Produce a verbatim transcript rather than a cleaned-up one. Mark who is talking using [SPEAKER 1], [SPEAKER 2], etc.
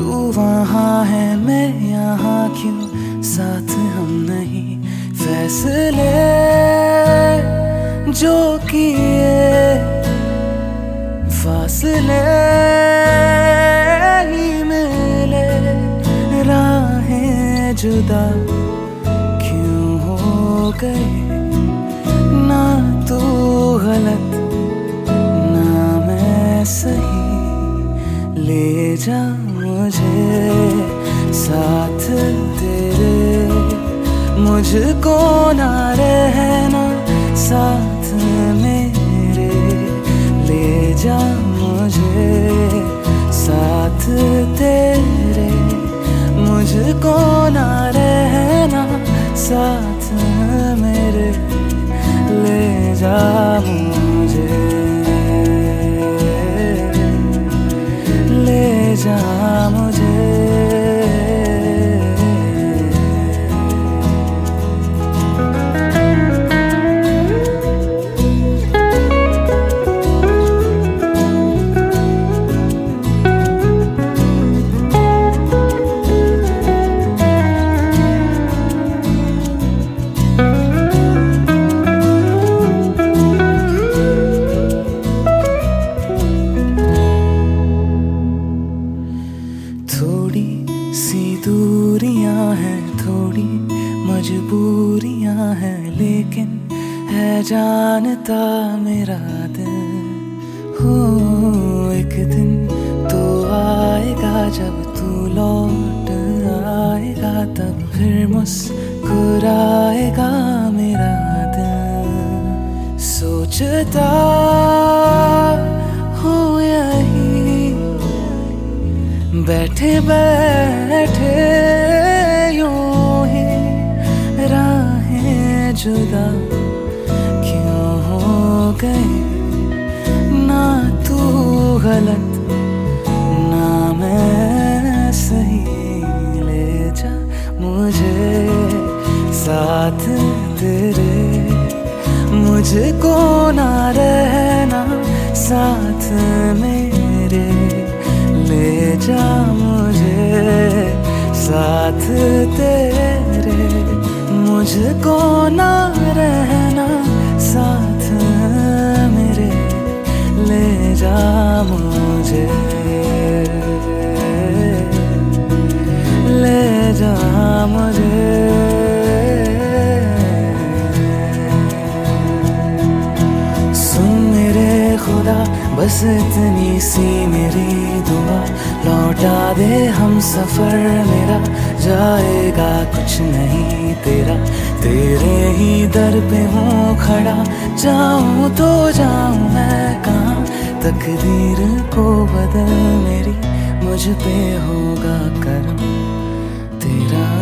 [SPEAKER 1] तू वहाँ है मैं यहाँ क्यों, साथ हम नहीं। फैसले जो किए फासले ही मिले, राहें जुदा क्यों हो गए। ना तू गलत ना मैं सही, ले जा मुझे साथ तेरे, मुझको ना रहना साथ मेरे। ले जा मुझे साथ तेरे, मुझको ना रहना साथ मेरे। ले जा मुझे, ले जा मुझे। थोड़ी सी दूरियां हैं, थोड़ी मजबूरियां हैं, लेकिन है जानता मेरा दिल। हो एक दिन तो आएगा जब तू लौट आएगा, तब फिर मुस्कुराएगा मेरा दिल। सोचता हूँ यही बैठे बैठे यूं ही, राहें जुदा क्यों हो गए। ना तू गलत ना मैं सही, ले जा मुझे साथ तेरे, मुझको ना रहना साथ मेरे। ले जा मुझे साथ तेरे, मुझको ना रहना साथ मेरे। ले जा मुझे, ले जा मुझे। सुन मेरे खुदा बस इतनी सी मेरी दुआ, लौटा दे हम सफर मेरा, जाएगा कुछ नहीं तेरा। तेरे ही दर पे हूँ खड़ा, जाऊँ तो जाऊँ मैं कहाँ। तकदीर को बदल मेरी, मुझ पे होगा करम तेरा।